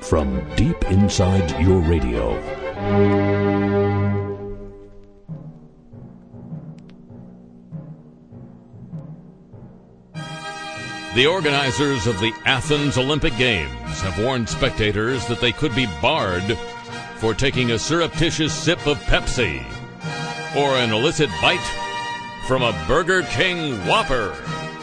from deep inside your radio. The organizers of the Athens Olympic Games have warned spectators that they could be barred for taking a surreptitious sip of Pepsi or an illicit bite from a Burger King Whopper.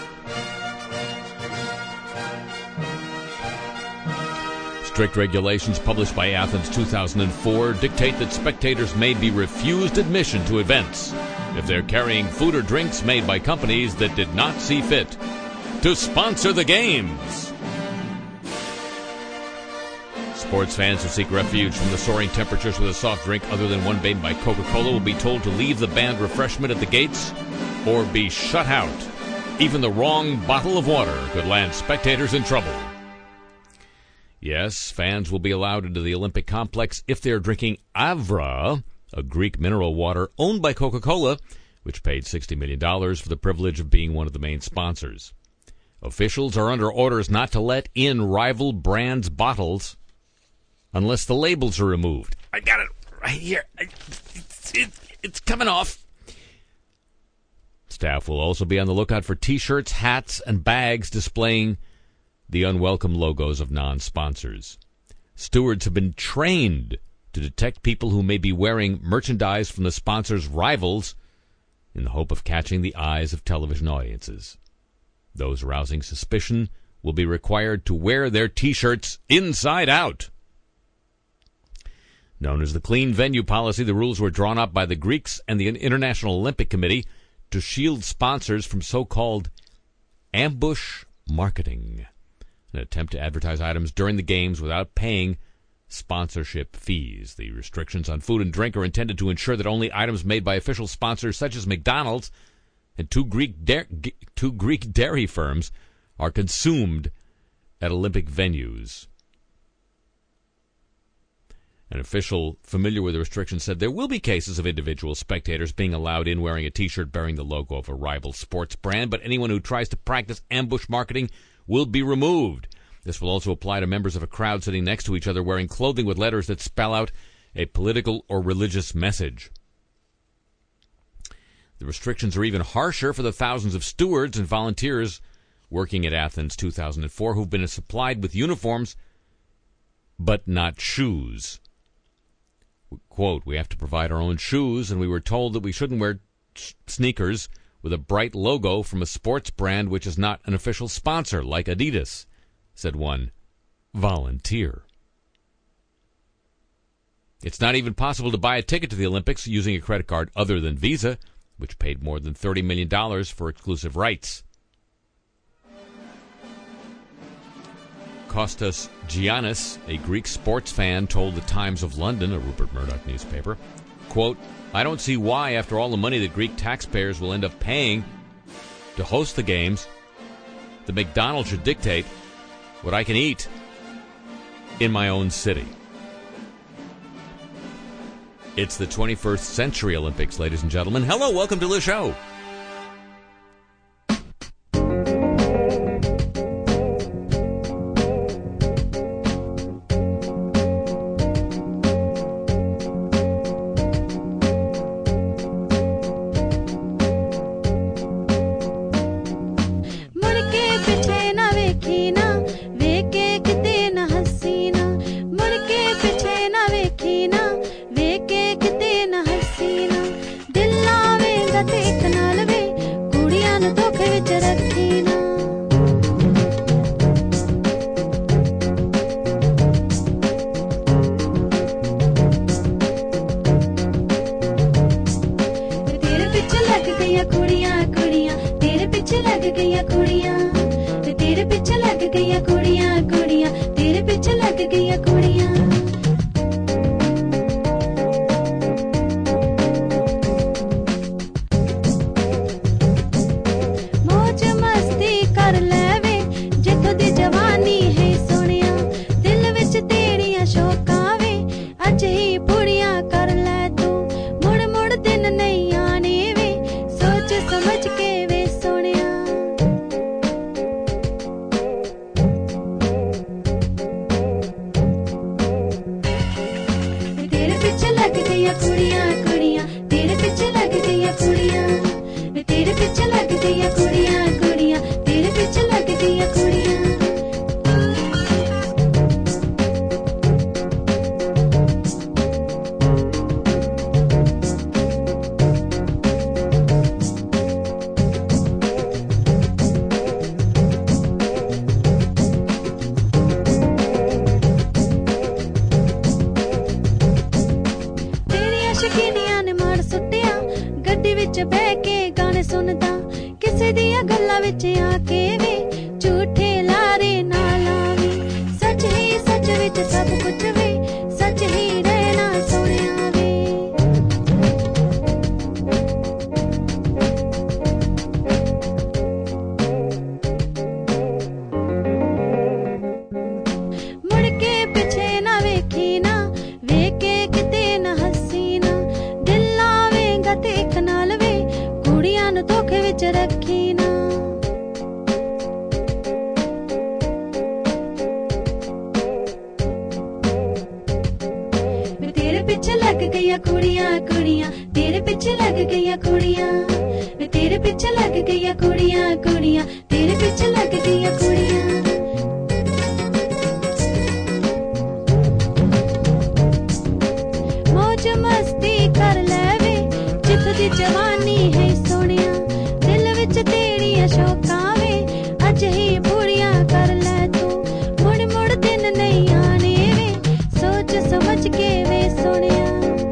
Strict regulations published by Athens 2004 dictate that spectators may be refused admission to events if they're carrying food or drinks made by companies that did not see fit to sponsor the games. Sports fans who seek refuge from the soaring temperatures with a soft drink other than one made by Coca-Cola will be told to leave the banned refreshment at the gates or be shut out. Even the wrong bottle of water could land spectators in trouble. Yes, fans will be allowed into the Olympic complex if they're drinking Avra, a Greek mineral water owned by Coca-Cola, which paid $60 million for the privilege of being one of the main sponsors. Officials are under orders not to let in rival brands' bottles unless the labels are removed. I got it right here. It's coming off. Staff will also be on the lookout for T-shirts, hats, and bags displaying the unwelcome logos of non-sponsors. Stewards have been trained to detect people who may be wearing merchandise from the sponsors' rivals in the hope of catching the eyes of television audiences. Those arousing suspicion will be required to wear their T-shirts inside out. Known as the Clean Venue Policy, the rules were drawn up by the Greeks and the International Olympic Committee to shield sponsors from so-called ambush marketing, an attempt to advertise items during the games without paying sponsorship fees. The restrictions on food and drink are intended to ensure that only items made by official sponsors such as McDonald's and two Greek dairy firms are consumed at Olympic venues. An official familiar with the restrictions said there will be cases of individual spectators being allowed in wearing a T-shirt bearing the logo of a rival sports brand, but anyone who tries to practice ambush marketing will be removed. This will also apply to members of a crowd sitting next to each other wearing clothing with letters that spell out a political or religious message. The restrictions are even harsher for the thousands of stewards and volunteers working at Athens 2004 who've been supplied with uniforms but not shoes. Quote, "We have to provide our own shoes, and we were told that we shouldn't wear sneakers with a bright logo from a sports brand which is not an official sponsor, like Adidas," said one volunteer. It's not even possible to buy a ticket to the Olympics using a credit card other than Visa, which paid more than $30 million for exclusive rights. Kostas Giannis, a Greek sports fan, told the Times of London, a Rupert Murdoch newspaper, quote, "I don't see why, after all the money that Greek taxpayers will end up paying to host the games, the McDonald's should dictate what I can eat in my own city." It's the 21st century Olympics, ladies and gentlemen. Hello, welcome to the show. देखना ਪਿੱਛੇ ਨਾ ਵੇਖੀ ਨਾ ਵੇਖ ਕੇ ਕਿਤੇ ਨਾ ਹੱਸੀ ਨਾ ਦਿਲ ਲਾਵੇਂਗਾ ਤੇ ਇੱਕ ਨਾਲ ਵੇ ਕੁੜੀਆਂ ਨੂੰ ਧੋਖੇ ਵਿੱਚ ਰੱਖੀ ਨਾ ਤੇਰੇ ਪਿੱਛੇ ਲੱਗ ਗਈਆਂ ਕੁੜੀਆਂ ਕੁੜੀਆਂ ਤੇਰੇ ਪਿੱਛੇ ਲੱਗ ਗਈਆਂ ਕੁੜੀਆਂ ਵੇ ਤੇਰੇ ਪਿੱਛੇ ਲੱਗ ਗਈਆਂ ਕੁੜੀਆਂ ਕੁੜੀਆਂ ਤੇਰੇ ਪਿੱਛੇ ਲੱਗ ਗਈਆਂ ਕੁੜੀਆਂ ਮौज मस्ती कर ले वे जितदी जवानी है सोनिया दिल विच तेरियां शौकां वे अज ही पूरियां कर ले तू मुड़ मुड़ दिन नहीं आने वे सोच समझ के वे सोनिया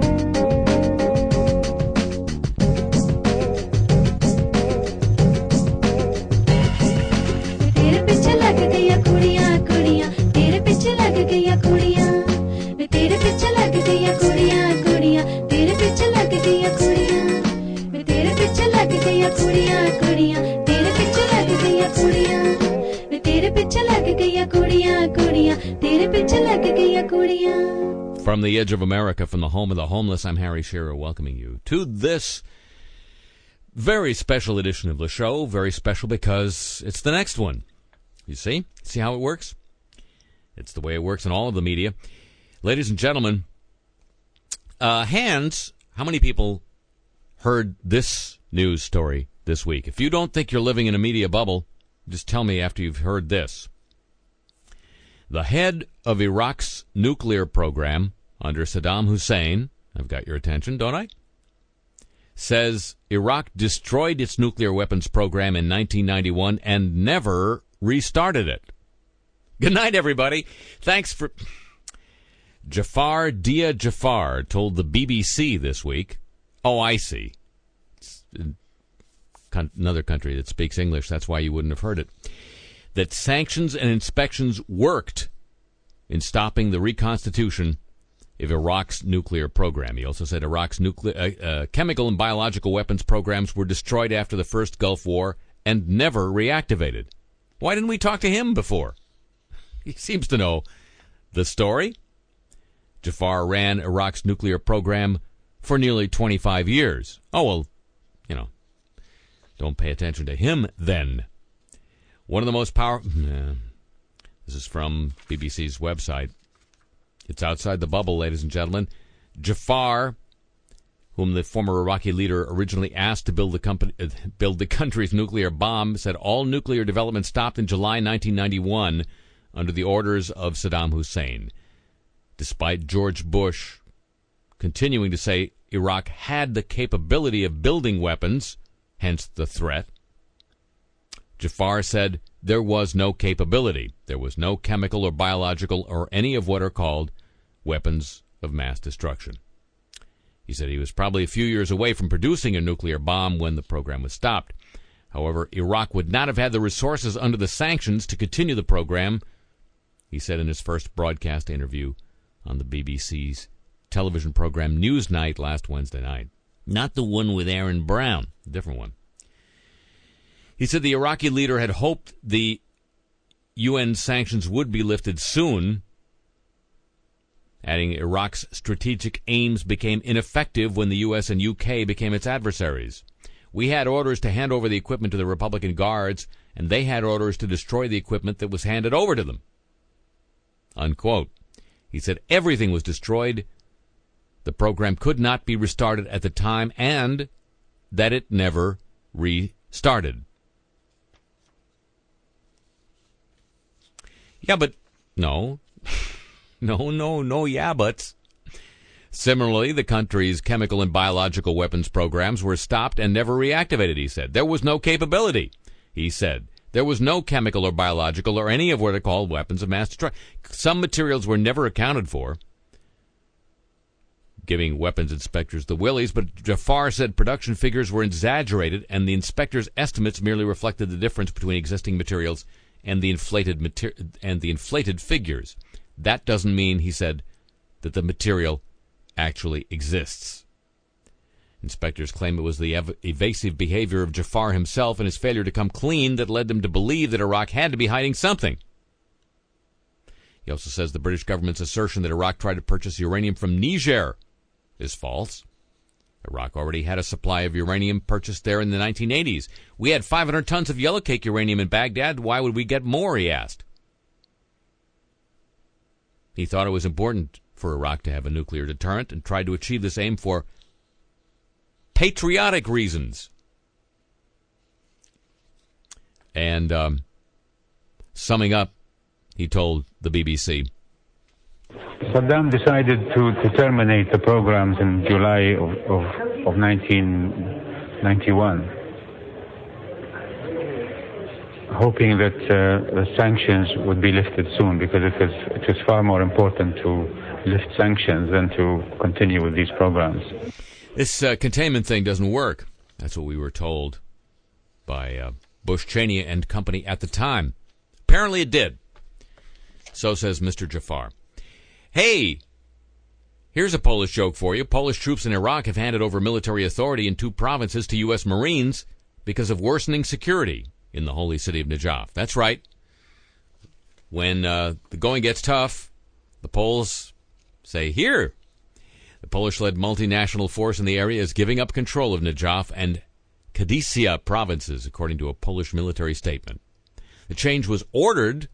तेरे पीछे लग गईयां कुड़ियां कुड़ियां तेरे पीछे लग गईयां कुड़ियां वे तेरे पीछे लग गईयां कुड़ियां कुड़ियां तेरे पीछे लग गईयां कुड़ियां वे तेरे पीछे लग गईयां कुड़ियां कुड़ियां तेरे पीछे लग गईयां कुड़ियां वे तेरे पीछे लग गईयां कुड़ियां कुड़ियां तेरे पीछे लग गईयां कुड़ियां. From the edge of America, from the home of the homeless, I'm Harry Shearer welcoming you to this very special edition of the show. Very special because it's the next one. You see? See how it works? It's the way it works in all of the media. Ladies and gentlemen, hands, how many people heard this news story this week? If you don't think you're living in a media bubble, just tell me after you've heard this. The head of Iraq's nuclear program under Saddam Hussein, I've got your attention, don't I? Says Iraq destroyed its nuclear weapons program in 1991 and never restarted it. Good night, everybody. Thanks for... Jafar Dia Jafar told the BBC this week, oh, I see. It's another country that speaks English, that's why you wouldn't have heard it, that sanctions and inspections worked in stopping the reconstitution of Iraq's nuclear program. He also said Iraq's chemical and biological weapons programs were destroyed after the first Gulf War and never reactivated. Why didn't we talk to him before? He seems to know the story. Jafar ran Iraq's nuclear program for nearly 25 years. Oh, well, don't pay attention to him then. One of the most powerful... This is from BBC's website. It's outside the bubble, ladies and gentlemen. Jafar, whom the former Iraqi leader originally asked to build the country's nuclear bomb, said all nuclear development stopped in July 1991 under the orders of Saddam Hussein. Despite George Bush continuing to say Iraq had the capability of building weapons, hence the threat, Jafar said there was no capability. There was no chemical or biological or any of what are called weapons of mass destruction. He said he was probably a few years away from producing a nuclear bomb when the program was stopped. However, Iraq would not have had the resources under the sanctions to continue the program, he said in his first broadcast interview on the BBC's television program Newsnight last Wednesday night. Not the one with Aaron Brown, a different one. He said the Iraqi leader had hoped the UN sanctions would be lifted soon, adding Iraq's strategic aims became ineffective when the U.S. and U.K. became its adversaries. We had orders to hand over the equipment to the Republican Guards, and they had orders to destroy the equipment that was handed over to them. Unquote. He said everything was destroyed, the program could not be restarted at the time, and that it never restarted. Yeah, but no. No, yeah, buts. Similarly, the country's chemical and biological weapons programs were stopped and never reactivated, he said. There was no capability, he said. There was no chemical or biological or any of what are called weapons of mass destruction. Some materials were never accounted for, giving weapons inspectors the willies, but Jafar said production figures were exaggerated and the inspectors' estimates merely reflected the difference between existing materials and the inflated figures. That doesn't mean, he said, that the material actually exists. Inspectors claim it was the evasive behavior of Jafar himself and his failure to come clean that led them to believe that Iraq had to be hiding something. He also says the British government's assertion that Iraq tried to purchase uranium from Niger is false. Iraq already had a supply of uranium purchased there in the 1980s. We had 500 tons of yellowcake uranium in Baghdad. Why would we get more, he asked. He thought it was important for Iraq to have a nuclear deterrent and tried to achieve this aim for patriotic reasons. And summing up, he told the BBC, Saddam decided to terminate the programs in July of 1991, hoping that the sanctions would be lifted soon, because it was far more important to lift sanctions than to continue with these programs. This containment thing doesn't work. That's what we were told by Bush, Cheney, and company at the time. Apparently it did. So says Mr. Jafar. Hey, here's a Polish joke for you. Polish troops in Iraq have handed over military authority in 2 provinces to U.S. Marines because of worsening security in the holy city of Najaf. That's right. When the going gets tough, the Poles say, here. The Polish-led multinational force in the area is giving up control of Najaf and Kadisia provinces, according to a Polish military statement. The change was ordered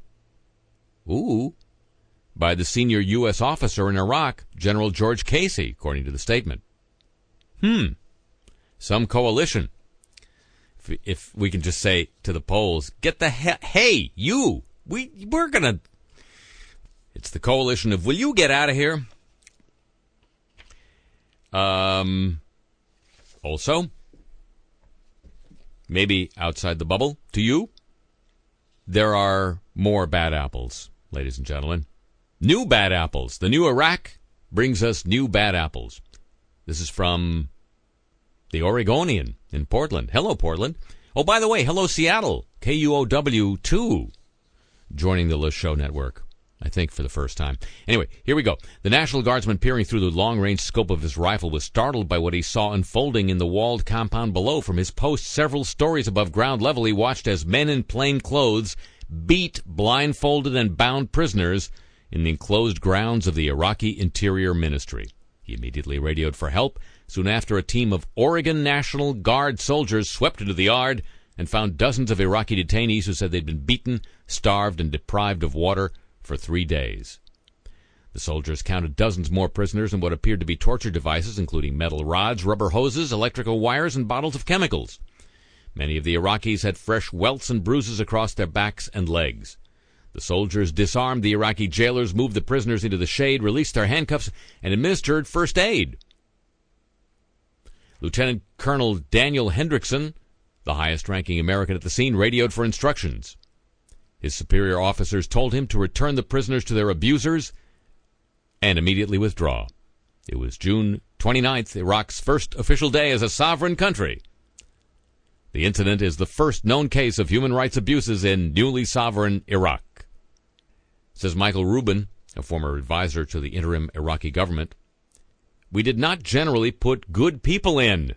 by the senior U.S. officer in Iraq, General George Casey, according to the statement. Some coalition. If we can just say to the Poles, get the hey, you, we're going to... It's the coalition of, will you get out of here? Also, maybe outside the bubble, to you, there are more bad apples, ladies and gentlemen. New bad apples. The new Iraq brings us new bad apples. This is from the Oregonian in Portland. Hello, Portland. Oh, by the way, hello, Seattle. KUOW2 joining the List Show Network, I think, for the first time. Anyway, here we go. The National Guardsman, peering through the long-range scope of his rifle, was startled by what he saw unfolding in the walled compound below. From his post several stories above ground level, he watched as men in plain clothes beat blindfolded and bound prisoners in the enclosed grounds of the Iraqi Interior Ministry. He immediately radioed for help. Soon after, a team of Oregon National Guard soldiers swept into the yard and found dozens of Iraqi detainees who said they'd been beaten, starved, and deprived of water for 3 days. The soldiers counted dozens more prisoners and what appeared to be torture devices, including metal rods, rubber hoses, electrical wires, and bottles of chemicals. Many of the Iraqis had fresh welts and bruises across their backs and legs. The soldiers disarmed the Iraqi jailers, moved the prisoners into the shade, released their handcuffs, and administered first aid. Lieutenant Colonel Daniel Hendrickson, the highest-ranking American at the scene, radioed for instructions. His superior officers told him to return the prisoners to their abusers and immediately withdraw. It was June 29th, Iraq's first official day as a sovereign country. The incident is the first known case of human rights abuses in newly sovereign Iraq. Says Michael Rubin, a former advisor to the interim Iraqi government, we did not generally put good people in.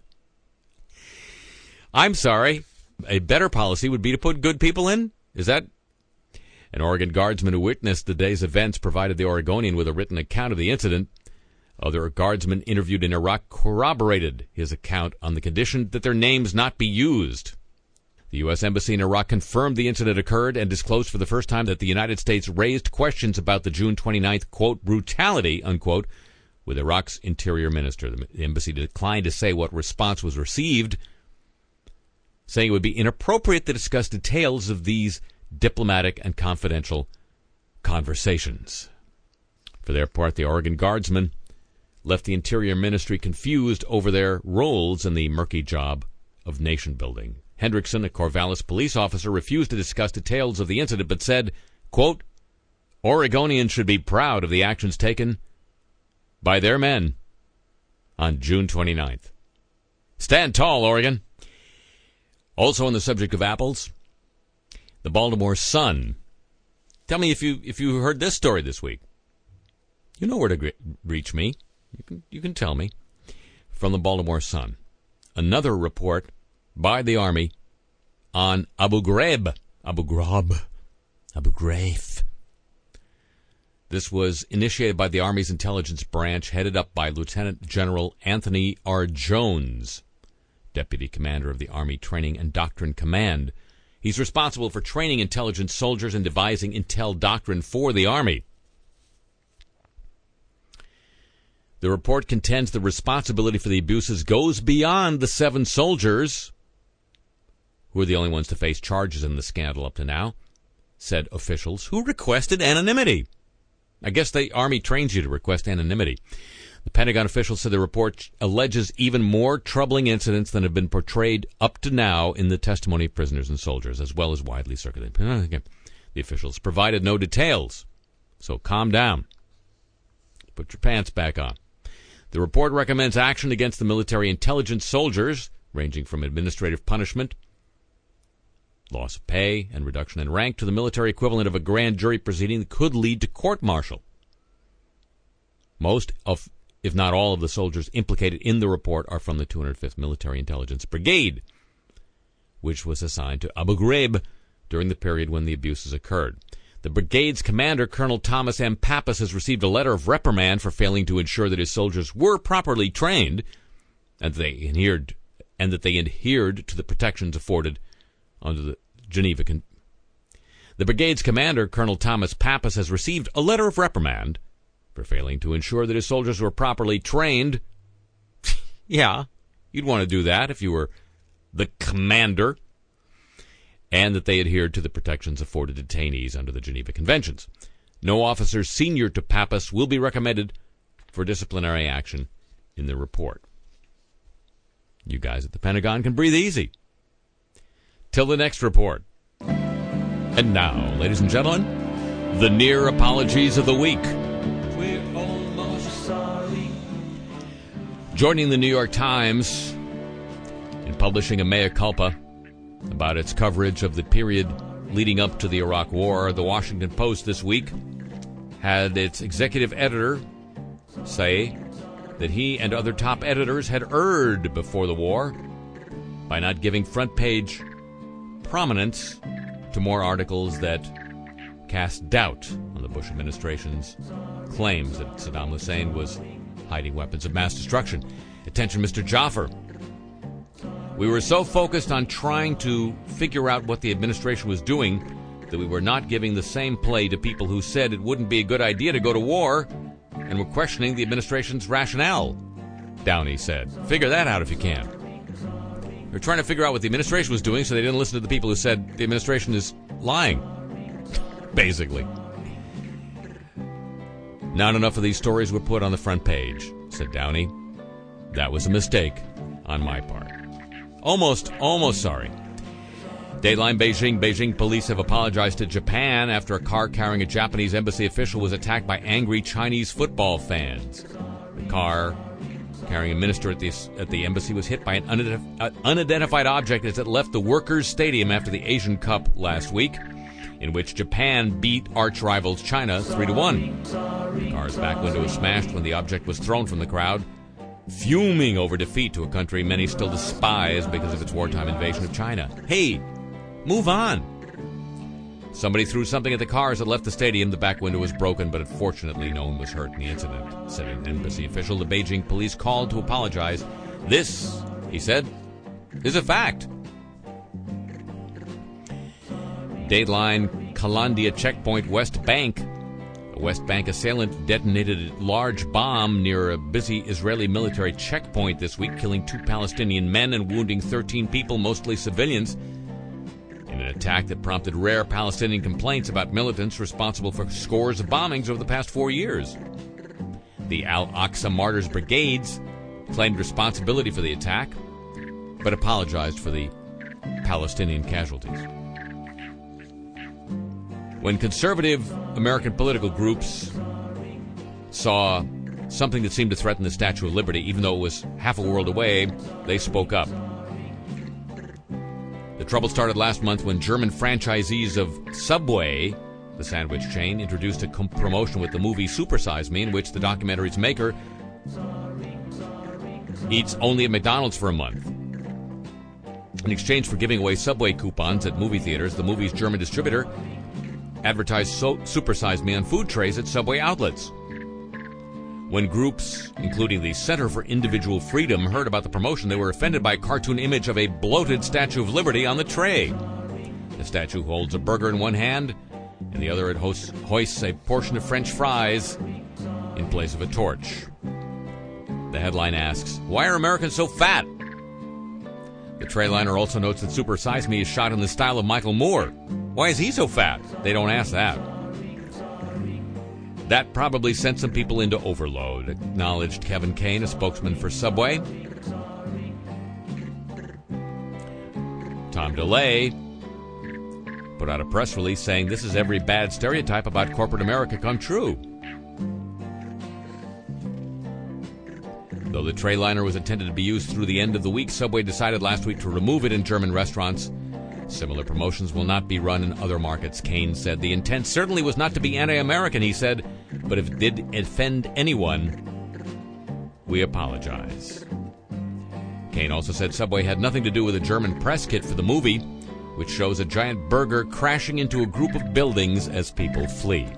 I'm sorry, a better policy would be to put good people in? Is that... An Oregon guardsman who witnessed the day's events provided the Oregonian with a written account of the incident. Other guardsmen interviewed in Iraq corroborated his account on the condition that their names not be used. The U.S. Embassy in Iraq confirmed the incident occurred and disclosed for the first time that the United States raised questions about the June 29th, quote, brutality, unquote, with Iraq's interior minister. The embassy declined to say what response was received, saying it would be inappropriate to discuss details of these diplomatic and confidential conversations. For their part, the Oregon Guardsmen left the Interior Ministry confused over their roles in the murky job of nation building. Hendrickson, a Corvallis police officer, refused to discuss details of the incident, but said, quote, Oregonians should be proud of the actions taken by their men on June 29th. Stand tall, Oregon. Also on the subject of apples, the Baltimore Sun. Tell me if you heard this story this week. You know where to reach me. You can tell me. From the Baltimore Sun. Another report by the Army on Abu Ghraib. This was initiated by the Army's intelligence branch, headed up by Lieutenant General Anthony R. Jones, Deputy Commander of the Army Training and Doctrine Command. He's responsible for training intelligence soldiers and devising intel doctrine for the Army. The report contends the responsibility for the abuses goes beyond the 7 soldiers, who are the only ones to face charges in the scandal up to now, said officials who requested anonymity. I guess the Army trains you to request anonymity. The Pentagon officials said the report alleges even more troubling incidents than have been portrayed up to now in the testimony of prisoners and soldiers, as well as widely circulated. The officials provided no details, so calm down. Put your pants back on. The report recommends action against the military intelligence soldiers, ranging from administrative punishment, loss of pay, and reduction in rank to the military equivalent of a grand jury proceeding that could lead to court-martial. Most of, if not all, of the soldiers implicated in the report are from the 205th Military Intelligence Brigade, which was assigned to Abu Ghraib during the period when the abuses occurred. The brigade's commander, Colonel Thomas M. Pappas, has received a letter of reprimand for failing to ensure that his soldiers were properly trained and that they adhered to the protections afforded under the Geneva Convention. The brigade's commander, Colonel Thomas Pappas, has received a letter of reprimand for failing to ensure that his soldiers were properly trained. Yeah, you'd want to do that if you were the commander. And that they adhered to the protections afforded detainees under the Geneva Conventions. No officers senior to Pappas will be recommended for disciplinary action in the report. You guys at the Pentagon can breathe easy. Till the next report. And now, ladies and gentlemen, the near apologies of the week. We're almost sorry. Joining the New York Times in publishing a mea culpa about its coverage of the period leading up to the Iraq War, the Washington Post this week had its executive editor say that he and other top editors had erred before the war by not giving front-page prominence to more articles that cast doubt on the Bush administration's claims that Saddam Hussein was hiding weapons of mass destruction. Attention, Mr. Jaffer. We were so focused on trying to figure out what the administration was doing that we were not giving the same play to people who said it wouldn't be a good idea to go to war and were questioning the administration's rationale, Downey said. Figure that out if you can. They're trying to figure out what the administration was doing, so they didn't listen to the people who said the administration is lying, basically. Not enough of these stories were put on the front page, said Downey. That was a mistake on my part. Almost sorry. Dateline Beijing. Beijing police have apologized to Japan after a car carrying a Japanese embassy official was attacked by angry Chinese football fans. The car carrying a minister at the embassy was hit by an unidentified object as it left the Workers' Stadium after the Asian Cup last week, in which Japan beat arch-rivals China 3-1. The car's back window was smashed when the object was thrown from the crowd, fuming over defeat to a country many still despise because of its wartime invasion of China. Hey, move on. Somebody threw something at the car as it left the stadium. The back window was broken, but fortunately no one was hurt in the incident, said an embassy official. The Beijing police called to apologize. This, he said, is a fact. Dateline Kalandia checkpoint, West Bank. A West Bank assailant detonated a large bomb near a busy Israeli military checkpoint this week, killing 2 Palestinian men and wounding 13 people, mostly civilians, in an attack that prompted rare Palestinian complaints about militants responsible for scores of bombings over the past 4 years. The Al-Aqsa Martyrs Brigades claimed responsibility for the attack, but apologized for the Palestinian casualties. When conservative American political groups saw something that seemed to threaten the Statue of Liberty, even though it was half a world away, they spoke up. The trouble started last month when German franchisees of Subway, the sandwich chain, introduced a promotion with the movie Super Size Me, in which the documentary's maker eats only at McDonald's for a month. In exchange for giving away Subway coupons at movie theaters, the movie's German distributor advertised Super Size Me on food trays at Subway outlets. When groups, including the Center for Individual Freedom, heard about the promotion, they were offended by a cartoon image of a bloated Statue of Liberty on the tray. The statue holds a burger in one hand, and the other it hoists a portion of French fries in place of a torch. The headline asks, "Why are Americans so fat?" The tray liner also notes that Super Size Me is shot in the style of Michael Moore. Why is he so fat? They don't ask that. That probably sent some people into overload, acknowledged Kevin Kane, a spokesman for Subway. Tom DeLay put out a press release saying this is every bad stereotype about corporate America come true. Though the tray liner was intended to be used through the end of the week, Subway decided last week to remove it in German restaurants. Similar promotions will not be run in other markets, Kane said. The intent certainly was not to be anti-American, he said, but if it did offend anyone, we apologize. Kane also said Subway had nothing to do with a German press kit for the movie, which shows a giant burger crashing into a group of buildings as people flee.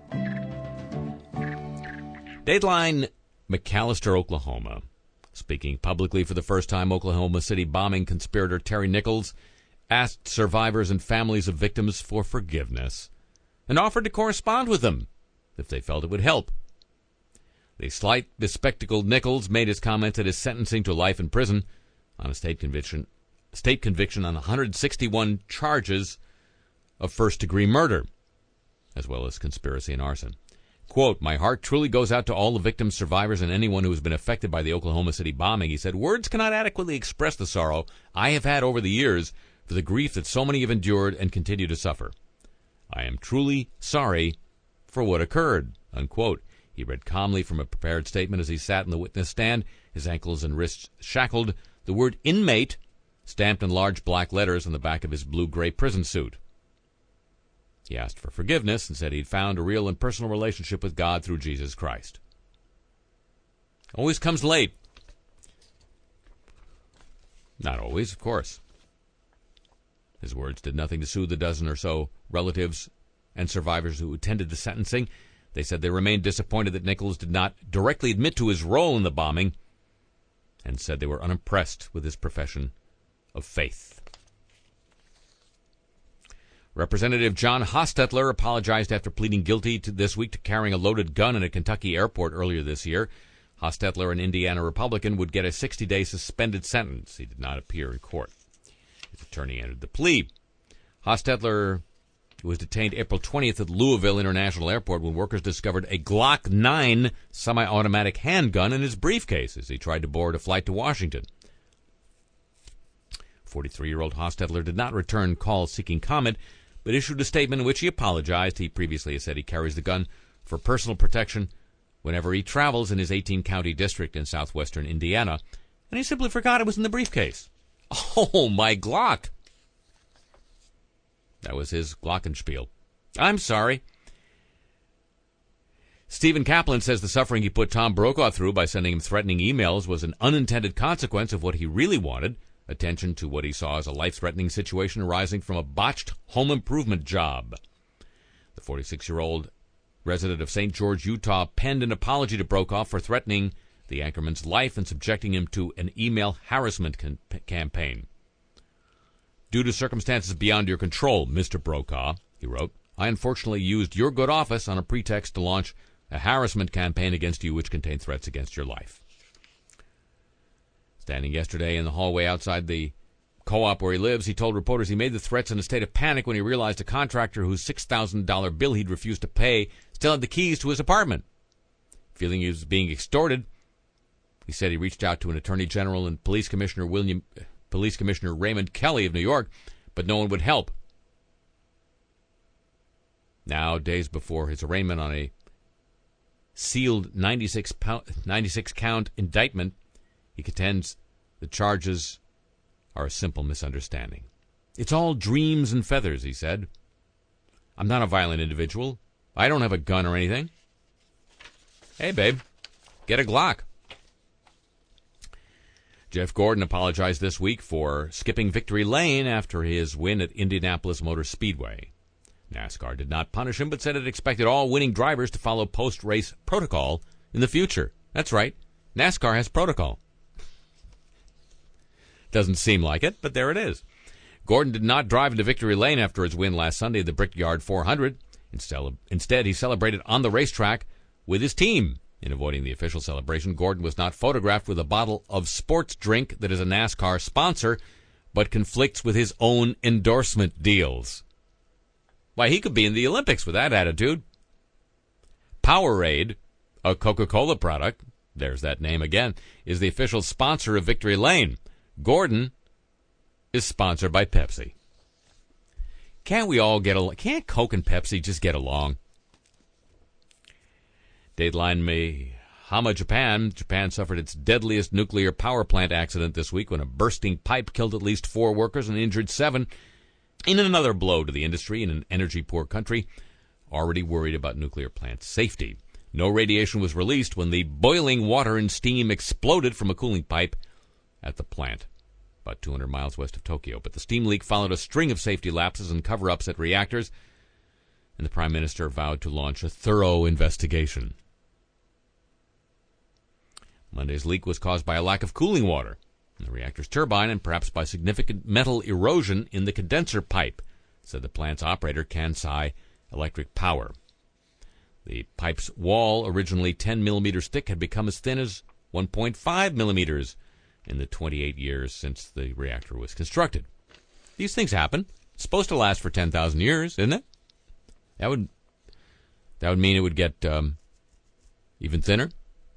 Dateline McAlester, Oklahoma. Speaking publicly for the first time, Oklahoma City bombing conspirator Terry Nichols asked survivors and families of victims for forgiveness and offered to correspond with them if they felt it would help. The slight bespectacled Nichols made his comments at his sentencing to life in prison on a state conviction on 161 charges of first-degree murder, as well as conspiracy and arson. Quote, "My heart truly goes out to all the victims, survivors, and anyone who has been affected by the Oklahoma City bombing," he said. "Words cannot adequately express the sorrow I have had over the years for the grief that so many have endured and continue to suffer. I am truly sorry for what occurred," unquote. He read calmly from a prepared statement as he sat in the witness stand, his ankles and wrists shackled, the word inmate stamped in large black letters on the back of his blue-gray prison suit. He asked for forgiveness and said he'd found a real and personal relationship with God through Jesus Christ. Always comes late. Not always, of course. His words did nothing to soothe the dozen or so relatives and survivors who attended the sentencing. They said they remained disappointed that Nichols did not directly admit to his role in the bombing and said they were unimpressed with his profession of faith. Representative John Hostetler apologized after pleading guilty this week to carrying a loaded gun in a Kentucky airport earlier this year. Hostetler, an Indiana Republican, would get a 60-day suspended sentence. He did not appear in court. His attorney entered the plea. Hostetler was detained April 20th at Louisville International Airport when workers discovered a Glock 9 semi-automatic handgun in his briefcase as he tried to board a flight to Washington. 43-year-old Hostetler did not return calls seeking comment, but issued a statement in which he apologized. He previously said he carries the gun for personal protection whenever he travels in his 18-county district in southwestern Indiana, and he simply forgot it was in the briefcase. Oh, my Glock. That was his glockenspiel. I'm sorry. Stephen Kaplan says the suffering he put Tom Brokaw through by sending him threatening emails was an unintended consequence of what he really wanted, attention to what he saw as a life-threatening situation arising from a botched home improvement job. The 46-year-old resident of St. George, Utah, penned an apology to Brokaw for threatening the anchorman's life and subjecting him to an email harassment campaign. "Due to circumstances beyond your control, Mr. Brokaw," he wrote, "I unfortunately used your good office on a pretext to launch a harassment campaign against you which contained threats against your life." Standing yesterday in the hallway outside the co-op where he lives, he told reporters he made the threats in a state of panic when he realized a contractor whose $6,000 bill he'd refused to pay still had the keys to his apartment. Feeling he was being extorted, he said he reached out to an attorney general and Police Commissioner Raymond Kelly of New York, but no one would help. Now, days before his arraignment on a sealed 96-count indictment, he contends the charges are a simple misunderstanding. "It's all dreams and feathers," he said. "I'm not a violent individual. I don't have a gun or anything." Hey, babe, get a Glock. Jeff Gordon apologized this week for skipping victory lane after his win at Indianapolis Motor Speedway. NASCAR did not punish him, but said it expected all winning drivers to follow post-race protocol in the future. That's right. NASCAR has protocol. Doesn't seem like it, but there it is. Gordon did not drive into victory lane after his win last Sunday at the Brickyard 400. Instead, he celebrated on the racetrack with his team. In avoiding the official celebration, Gordon was not photographed with a bottle of sports drink that is a NASCAR sponsor, but conflicts with his own endorsement deals. Why, he could be in the Olympics with that attitude. Powerade, a Coca-Cola product, there's that name again, is the official sponsor of Victory Lane. Gordon is sponsored by Pepsi. Can't we all get along? Can't Coke and Pepsi just get along? Dateline Mihama, Japan. Japan suffered its deadliest nuclear power plant accident this week when a bursting pipe killed at least 4 workers and injured 7. In another blow to the industry in an energy-poor country already worried about nuclear plant safety. No radiation was released when the boiling water and steam exploded from a cooling pipe at the plant, about 200 miles west of Tokyo. But the steam leak followed a string of safety lapses and cover-ups at reactors, and the Prime Minister vowed to launch a thorough investigation. Monday's leak was caused by a lack of cooling water in the reactor's turbine and perhaps by significant metal erosion in the condenser pipe, said the plant's operator, Kansai Electric Power. The pipe's wall, originally 10 millimeters thick, had become as thin as 1.5 millimeters in the 28 years since the reactor was constructed. These things happen. It's supposed to last for 10,000 years, isn't it? That would mean it would get even thinner.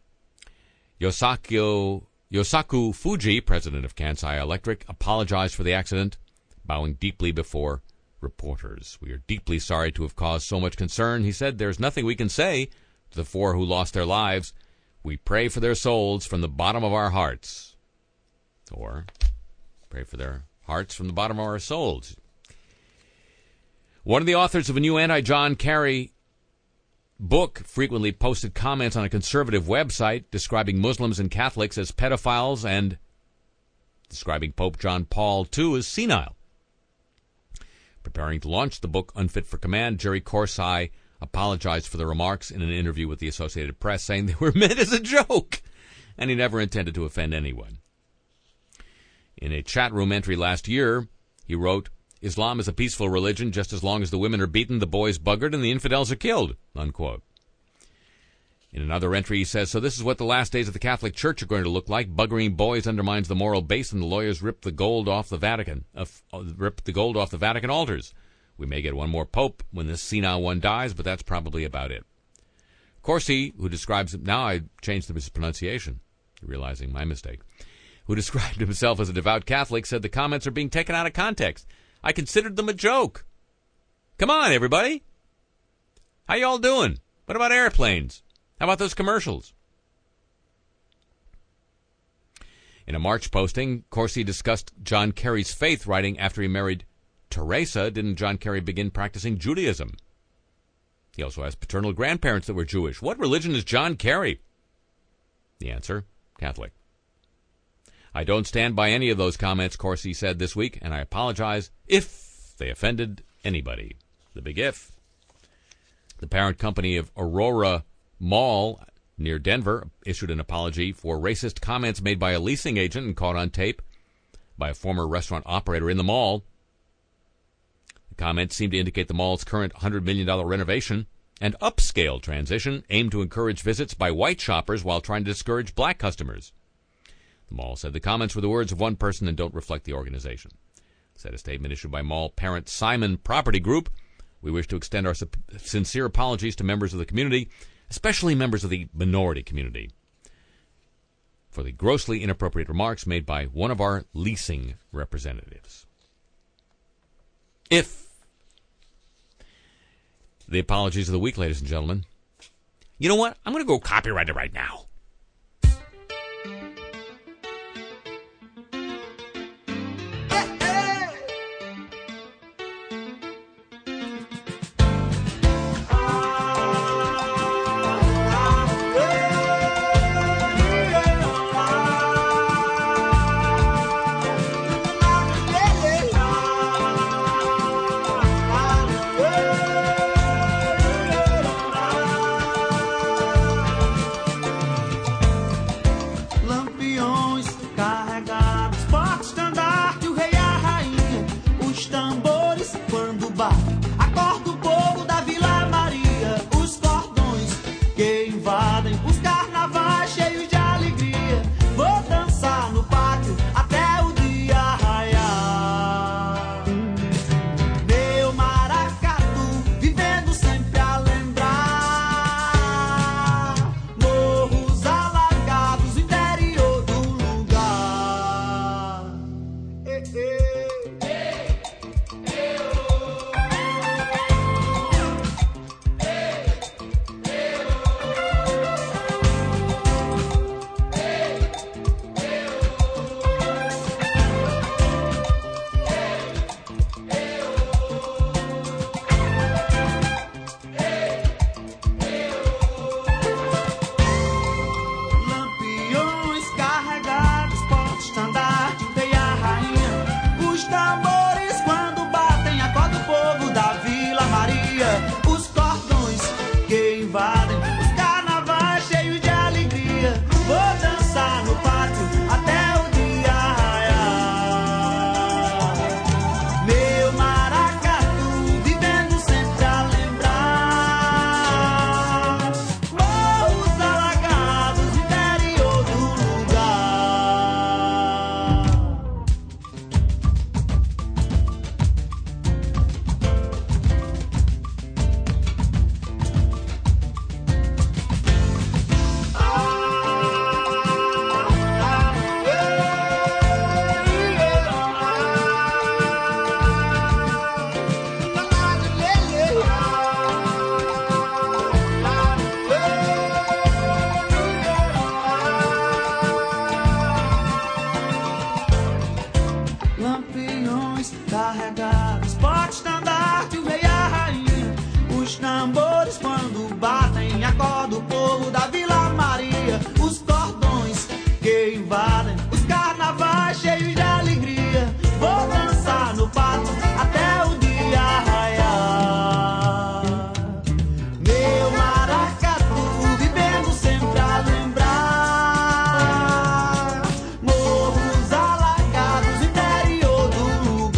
Yosaku Fuji, president of Kansai Electric, apologized for the accident, bowing deeply before reporters. We are deeply sorry to have caused so much concern, he said. There's nothing we can say to the 4 who lost their lives. We pray for their souls from the bottom of our hearts. Or pray for their hearts from the bottom of our souls. One of the authors of a new anti-John Kerry book frequently posted comments on a conservative website describing Muslims and Catholics as pedophiles and describing Pope John Paul II as senile. Preparing to launch the book Unfit for Command, Jerry Corsai apologized for the remarks in an interview with the Associated Press, saying they were meant as a joke, and he never intended to offend anyone. In a chat room entry last year, he wrote, Islam is a peaceful religion just as long as the women are beaten, the boys buggered, and the infidels are killed, unquote. In another entry, he says, so this is what the last days of the Catholic Church are going to look like. Buggering boys undermines the moral base, and the lawyers rip the gold off the Vatican altars. We may get one more pope when this senile one dies, but that's probably about it. Corsi, who describes him, now I changed his pronunciation, realizing my mistake, who described himself as a devout Catholic, said the comments are being taken out of context. I considered them a joke. Come on, everybody. How y'all doing? What about airplanes? How about those commercials? In a March posting, Corsi discussed John Kerry's faith, writing, after he married Teresa, didn't John Kerry begin practicing Judaism? He also has paternal grandparents that were Jewish. What religion is John Kerry? The answer, Catholic. I don't stand by any of those comments, Corsi said this week, and I apologize if they offended anybody. The big if. The parent company of Aurora Mall near Denver issued an apology for racist comments made by a leasing agent and caught on tape by a former restaurant operator in the mall. The comments seem to indicate the mall's current $100 million renovation and upscale transition aim to encourage visits by white shoppers while trying to discourage black customers. The mall said the comments were the words of one person and don't reflect the organization. Said a statement issued by mall parent Simon Property Group. We wish to extend our sincere apologies to members of the community, especially members of the minority community, for the grossly inappropriate remarks made by one of our leasing representatives. If the apologies of the week, ladies and gentlemen. You know what? I'm going to go copyright it right now. Yeah. batem, acorda o povo da Vila Maria. Os cordões que invadem os carnavais cheios de alegria. Vou dançar no pato até o dia raiar. Meu maracatu vivendo sempre a lembrar morros alagados, interior do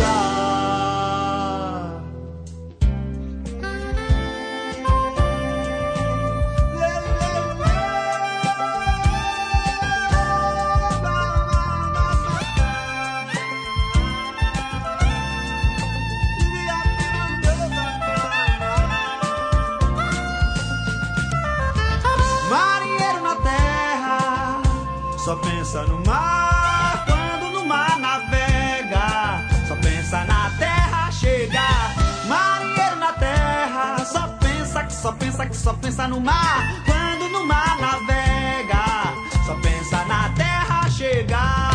lugar. Marinheiro na terra só pensa no mar, quando no mar navega só pensa na terra chegar. Marinheiro na terra só pensa no mar, quando no mar navega só pensa na terra chegar.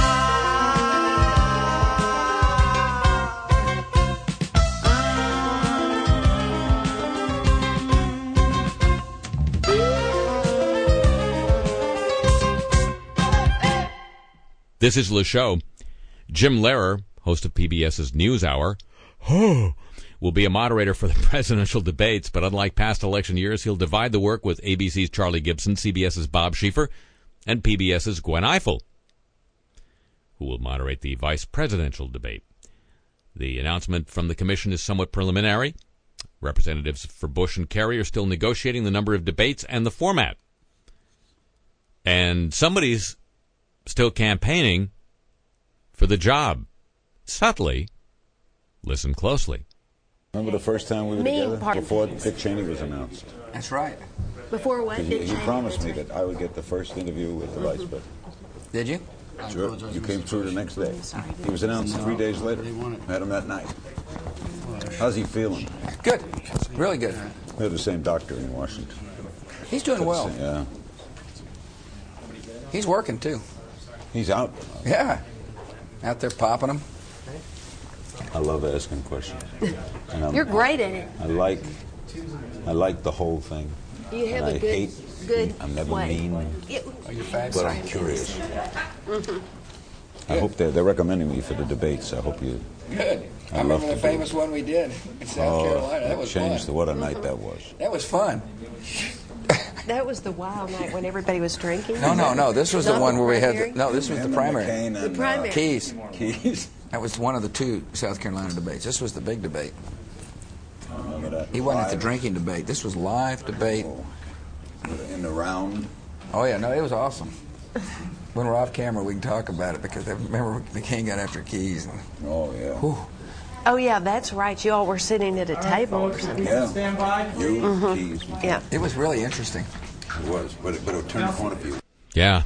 This is Le Show. Jim Lehrer, host of PBS's NewsHour, will be a moderator for the presidential debates, but unlike past election years, he'll divide the work with ABC's Charlie Gibson, CBS's Bob Schieffer, and PBS's Gwen Eiffel, who will moderate the vice presidential debate. The announcement from the commission is somewhat preliminary. Representatives for Bush and Kerry are still negotiating the number of debates and the format. And somebody's still campaigning for the job. Subtly. Listen closely. Remember the first time we were together? Before Dick Cheney was announced. That's right. Before what? You promised me that I would get the first interview with the vice president. Did you? Sure. You came through the next day. He was announced 3 days later. Met him that night. How's he feeling? Good. Really good. We have the same doctor in Washington. He's doing well. Yeah. He's working, too. He's out. Yeah. Out there popping them. I love asking questions. And You're great at it. I like the whole thing. You have And a I good, hate, good I'm never way. mean, Are you fat? but I'm curious. Mm-hmm. I hope they're recommending me for the debates. I hope you... Good. I I'd love remember to the do famous one we did in South Carolina. That was changed. fun. What a night that was. That was fun. That was the wild night when everybody was drinking? No. This was the Not one the where we had... primary? This was the primary. McCain and, primary. Keys. Keys. That was one of the two South Carolina debates. This was the big debate. I remember that. He wasn't at the Live. drinking debate. This was live debate. In the round. Oh, yeah. No, it was awesome. When we're off camera, we can talk about it because I remember McCain got after Keys. And, Oh, yeah. whew. Oh, yeah, that's right. You all were sitting at a table or something. Yeah. Stand by. You, Keys. Yeah. It was really interesting. It was, but it turned the point of view. Yeah.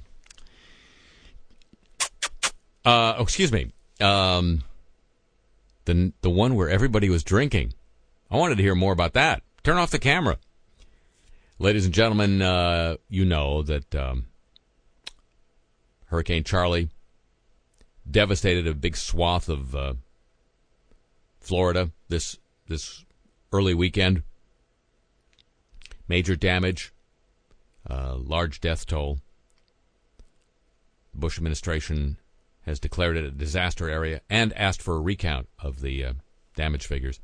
Excuse me. The one where everybody was drinking. I wanted to hear more about that. Turn off the camera. Ladies and gentlemen, you know that Hurricane Charlie devastated a big swath of Florida this early weekend. Major damage, large death toll. The Bush administration has declared it a disaster area and asked for a recount of the damage figures.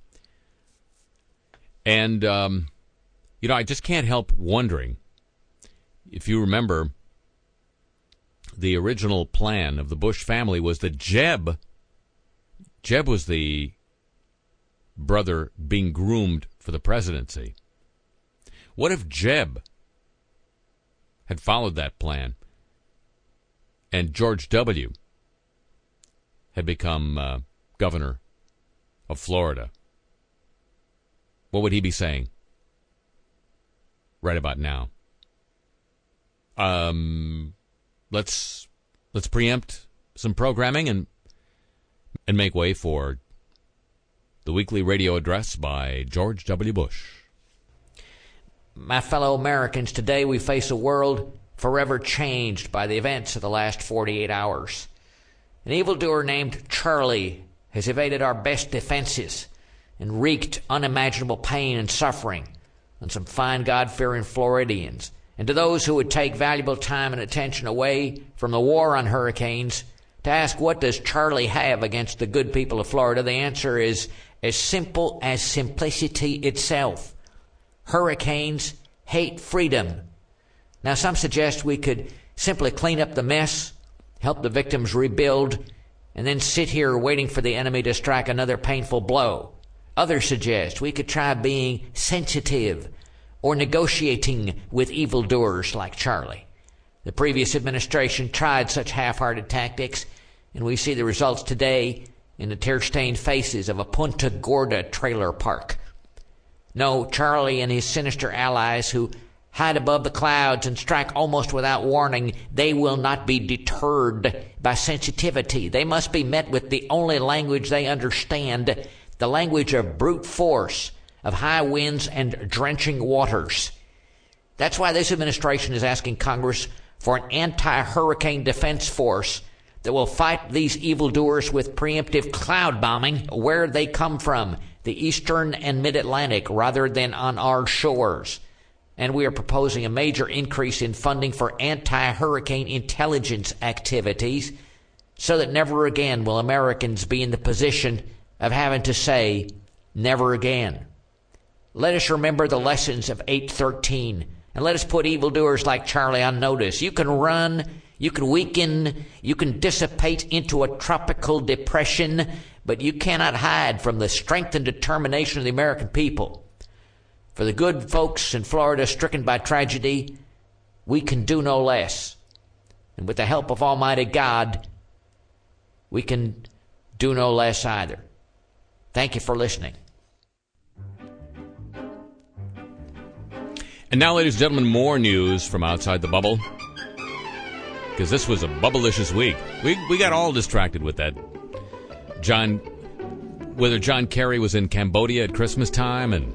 And, I just can't help wondering, if you remember, the original plan of the Bush family was that Jeb was the brother being groomed for the presidency. What if Jeb had followed that plan and George W. had become governor of Florida? What would he be saying right about now? Let's preempt some programming and make way for the weekly radio address by George W. Bush. My fellow Americans, today we face a world forever changed by the events of the last 48 hours. An evildoer named Charlie has evaded our best defenses and wreaked unimaginable pain and suffering on some fine God-fearing Floridians. And to those who would take valuable time and attention away from the war on hurricanes to ask what does Charlie have against the good people of Florida, the answer is as simple as simplicity itself. Hurricanes hate freedom. Now, some suggest we could simply clean up the mess, help the victims rebuild, and then sit here waiting for the enemy to strike another painful blow. Others suggest we could try being sensitive or negotiating with evildoers like Charlie. The previous administration tried such half-hearted tactics, and we see the results today in the tear-stained faces of a Punta Gorda trailer park. No, Charlie and his sinister allies who hide above the clouds and strike almost without warning, they will not be deterred by sensitivity. They must be met with the only language they understand, the language of brute force, of high winds and drenching waters. That's why this administration is asking Congress for an anti-hurricane defense force that will fight these evildoers with preemptive cloud bombing where they come from, the eastern and mid-Atlantic, rather than on our shores. And we are proposing a major increase in funding for anti-hurricane intelligence activities so that never again will Americans be in the position of having to say, never again. Let us remember the lessons of 8/13, and let us put evildoers like Charlie on notice. You can run, you can weaken, you can dissipate into a tropical depression, but you cannot hide from the strength and determination of the American people. For the good folks in Florida stricken by tragedy, we can do no less. And with the help of Almighty God, we can do no less either. Thank you for listening. And now, ladies and gentlemen, more news from outside the bubble. Because this was a bubblicious week. We got all distracted with that. Whether John Kerry was in Cambodia at Christmas time and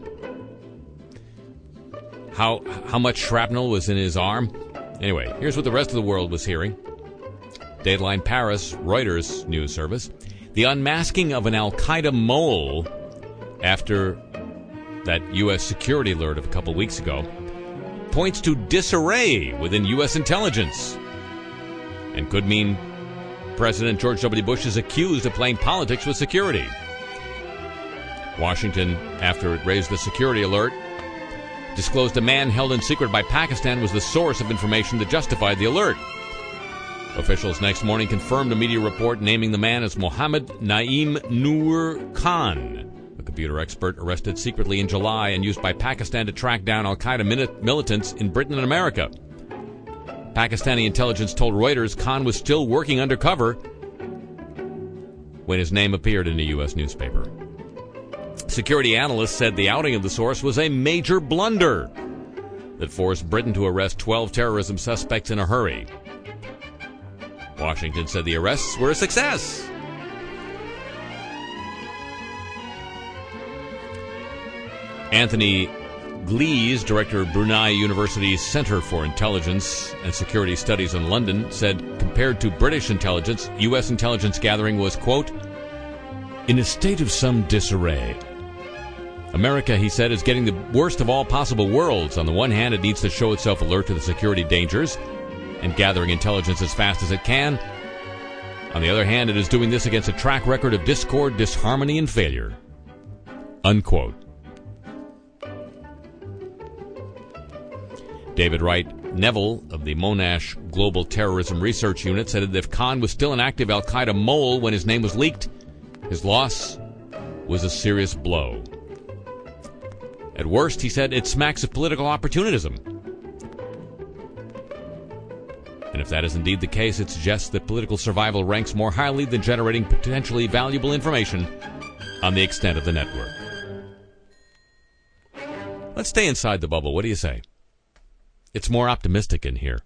how much shrapnel was in his arm. Anyway, here's what the rest of the world was hearing. Dateline Paris, Reuters news service. The unmasking of an Al-Qaeda mole after that U.S. security alert of a couple weeks ago points to disarray within U.S. intelligence and could mean President George W. Bush is accused of playing politics with security. Washington, after it raised the security alert, disclosed a man held in secret by Pakistan was the source of information that justified the alert. Officials next morning confirmed a media report naming the man as Mohammed Naeem Noor Khan, a computer expert arrested secretly in July and used by Pakistan to track down al-Qaeda militants in Britain and America. Pakistani intelligence told Reuters Khan was still working undercover when his name appeared in a U.S. newspaper. Security analysts said the outing of the source was a major blunder that forced Britain to arrest 12 terrorism suspects in a hurry. Washington said the arrests were a success. Anthony Glees, director of Brunei University's Center for Intelligence and Security Studies in London, said compared to British intelligence, U.S. intelligence gathering was, quote, in a state of some disarray. America, he said, is getting the worst of all possible worlds. On the one hand, it needs to show itself alert to the security dangers and gathering intelligence as fast as it can. On the other hand, it is doing this against a track record of discord, disharmony, and failure. Unquote. David Wright Neville of the Monash Global Terrorism Research Unit said that if Khan was still an active al-Qaeda mole when his name was leaked, his loss was a serious blow. At worst, he said, it smacks of political opportunism. And if that is indeed the case, it suggests that political survival ranks more highly than generating potentially valuable information on the extent of the network. Let's stay inside the bubble. What do you say? It's more optimistic in here.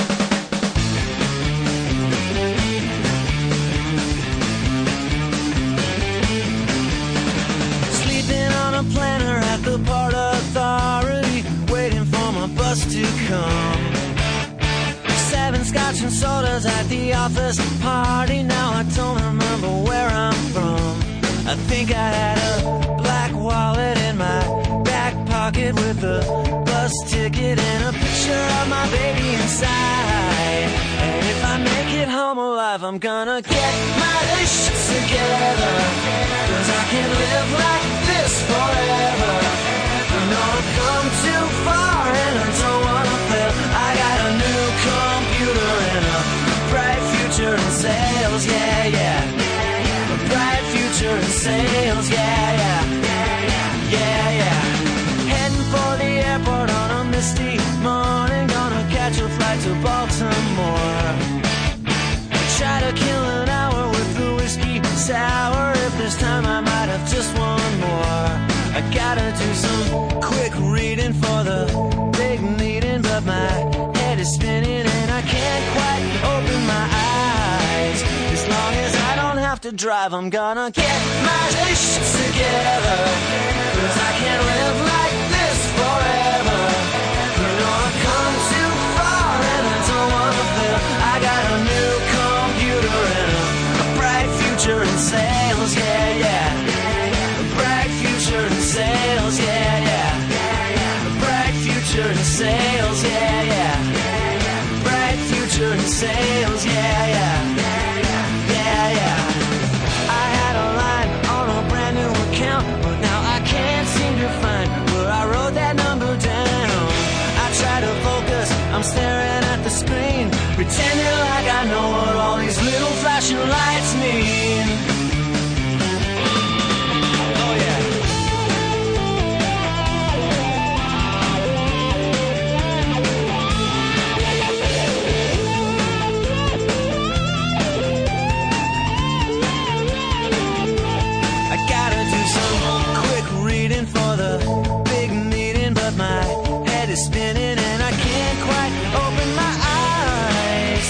Sleeping on a planner at the Port Authority, waiting for my bus to come. 7 scotch and sodas at the office party. Now I don't remember where I'm from. I think I had a black wallet in my back pocket with a bus ticket and a picture of my baby inside. And if I make it home alive, I'm gonna get my shit together, 'cause I can't live like this forever. You know I've come too far and I don't wanna fail. I got a new computer and a bright future in sales, yeah, yeah. A bright future in sales, yeah, yeah. Yeah, yeah. Heading for the airport on a misty morning, gonna catch a flight to Baltimore. Try to kill an hour with the whiskey sour. If there's time, I might have just one more. I gotta do some quick reading for the big meeting, but my head is spinning and I can't quite open my eyes. As long as I don't have to drive, I'm gonna get my shit together, 'cause I can't live like this forever. You know I've come too far and I don't wanna fail. I got a new computer and a bright future in sales, yeah, yeah. A bright future in sales, yeah, yeah. A bright future in sales, yeah, yeah. Bright future in sales, yeah, yeah. Yeah, yeah. I had a line on a brand new account, but now I can't seem to find where I wrote that number down. I try to focus, I'm staring at the screen, pretending like I know what all these little flashing lights mean. Oh yeah. I gotta do some quick reading for the big meeting, but my head is spinning and I can't quite open my eyes.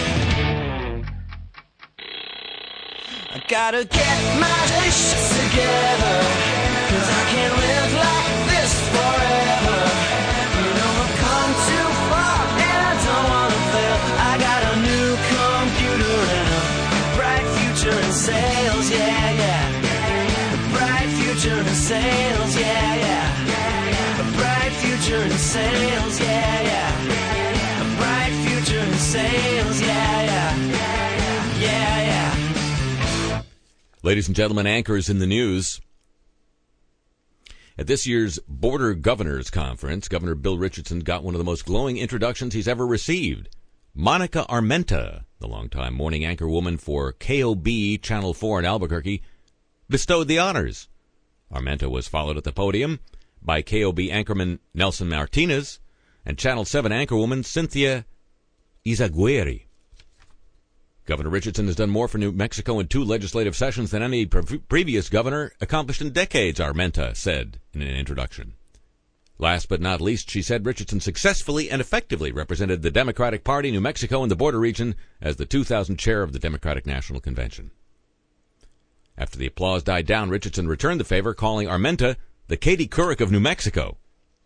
I gotta get my shit together, 'cause I can't live like this forever. You know I've come too far and I don't wanna fail. I got a new computer and a bright future in sales, yeah, yeah. A bright future in sales, yeah, yeah. A bright future in sales, yeah, yeah. A bright future in sales, yeah, yeah. Yeah, yeah. Ladies and gentlemen, anchors in the news. At this year's Border Governors Conference, Governor Bill Richardson got one of the most glowing introductions he's ever received. Monica Armenta, the longtime morning anchor woman for KOB Channel 4 in Albuquerque, bestowed the honors. Armenta was followed at the podium by KOB anchorman Nelson Martinez and Channel 7 anchorwoman Cynthia Izaguirre. Governor Richardson has done more for New Mexico in 2 legislative sessions than any previous governor accomplished in decades, Armenta said in an introduction. Last but not least, she said Richardson successfully and effectively represented the Democratic Party, New Mexico, and the border region as the 2000 chair of the Democratic National Convention. After the applause died down, Richardson returned the favor, calling Armenta the Katie Couric of New Mexico.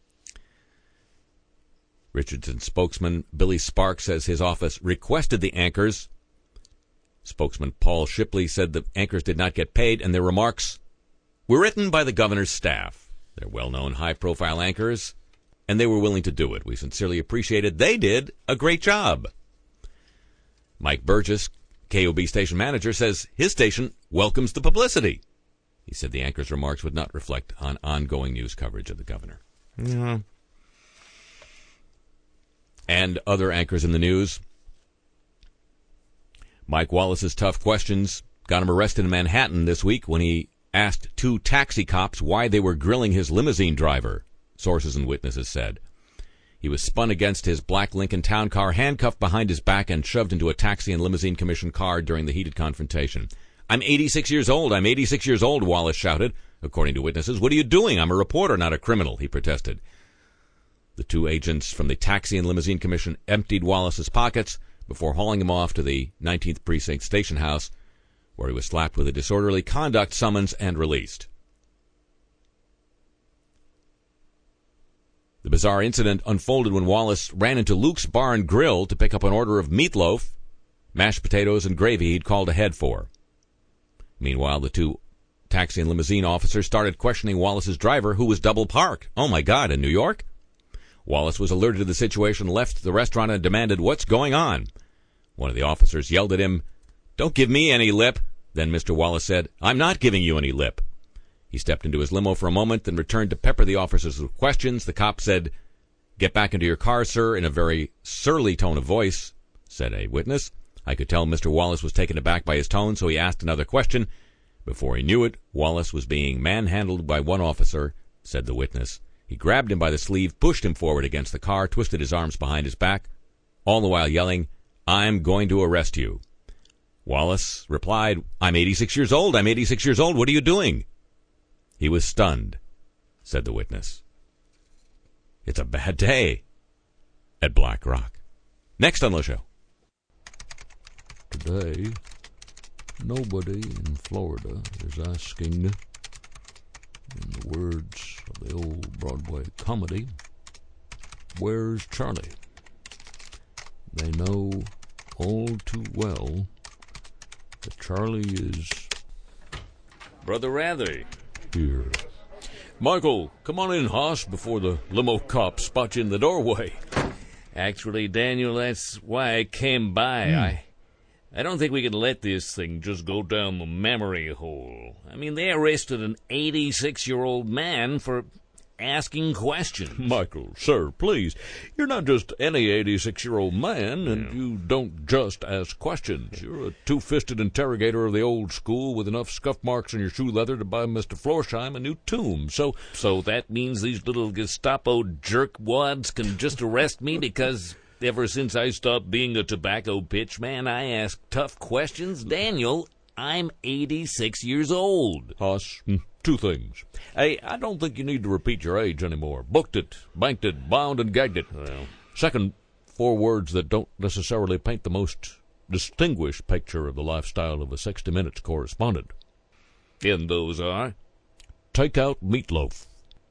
Richardson's spokesman Billy Sparks says his office requested the anchors. Spokesman Paul Shipley said the anchors did not get paid, and their remarks were written by the governor's staff. They're well-known, high-profile anchors, and they were willing to do it. We sincerely appreciate it. They did a great job. Mike Burgess, KOB station manager, says his station welcomes the publicity. He said the anchor's remarks would not reflect on ongoing news coverage of the governor. Yeah. And other anchors in the news. Mike Wallace's tough questions got him arrested in Manhattan this week when he asked 2 taxi cops why they were grilling his limousine driver, sources and witnesses said. He was spun against his black Lincoln Town car, handcuffed behind his back, and shoved into a taxi and limousine commission car during the heated confrontation. "I'm 86 years old. I'm 86 years old," Wallace shouted, according to witnesses. "What are you doing? I'm a reporter, not a criminal," he protested. The 2 agents from the Taxi and Limousine Commission emptied Wallace's pockets before hauling him off to the 19th Precinct Station House, where he was slapped with a disorderly conduct summons and released. The bizarre incident unfolded when Wallace ran into Luke's Bar and Grill to pick up an order of meatloaf, mashed potatoes, and gravy he'd called ahead for. Meanwhile, the 2 taxi and limousine officers started questioning Wallace's driver, who was double parked. Oh, my God, in New York? Wallace was alerted to the situation, left the restaurant, and demanded, "What's going on?" One of the officers yelled at him, "Don't give me any lip." Then Mr. Wallace said, "I'm not giving you any lip." He stepped into his limo for a moment, then returned to pepper the officers with questions. The cop said, "Get back into your car, sir," in a very surly tone of voice, said a witness. I could tell Mr. Wallace was taken aback by his tone, so he asked another question. Before he knew it, Wallace was being manhandled by one officer, said the witness. He grabbed him by the sleeve, pushed him forward against the car, twisted his arms behind his back, all the while yelling, "I'm going to arrest you." Wallace replied, "I'm 86 years old. I'm 86 years old. What are you doing?" He was stunned, said the witness. It's a bad day at Black Rock. Next on the show. Today, nobody in Florida is asking, in the words of the old Broadway comedy, "Where's Charlie?" They know all too well that Charlie is Brother Rather. here. Michael, come on in, Hoss, before the limo cop spots you in the doorway. Actually, Daniel, that's why I came by. I don't think we can let this thing just go down the memory hole. I mean, they arrested an 86-year-old man for asking questions. Michael, sir, please. You're not just any 86-year-old man, and you don't just ask questions. You're a two-fisted interrogator of the old school with enough scuff marks on your shoe leather to buy Mr. Florsheim a new tomb. So that means these little Gestapo jerkwads can just arrest me because ever since I stopped being a tobacco pitchman, I ask tough questions? Daniel, I'm 86 years old. Hoss, two things. A, I don't think you need to repeat your age anymore. Booked it, banked it, bound and gagged it. Well. Second, 4 words that don't necessarily paint the most distinguished picture of the lifestyle of a 60 Minutes correspondent. And those are? Take out meatloaf.